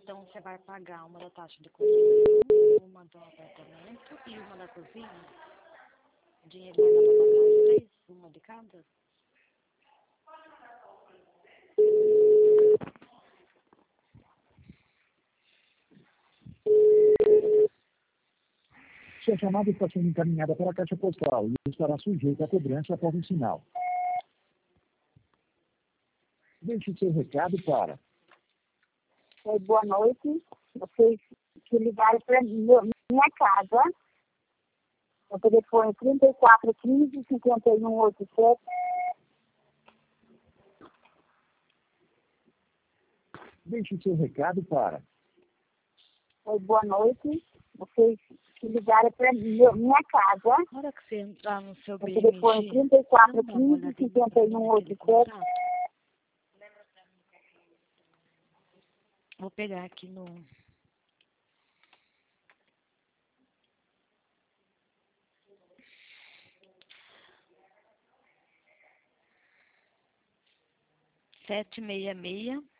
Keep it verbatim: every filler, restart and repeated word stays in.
Então, você vai pagar uma da taxa de construção, uma do apartamento e uma da cozinha. O dinheiro vai dar pra pagar as três, uma de cada? Sua chamada está sendo encaminhada para a caixa postal e estará sujeita a cobrança após o sinal. Deixe seu recado para... Oi, boa noite. Vocês que ligaram para minha casa. O telefone trinta e quatro, quinze, cinquenta e um, oitenta e sete. Deixe seu recado para... Oi, boa noite. Vocês que ligaram para minha casa. Na hora que você entrar no seu O B M telefone G, trinta e quatro, dá uma quinze, olhadinha cinquenta pra e mim um, naquele oitenta e sete. contrato. Vou pegar aqui no... sete seis seis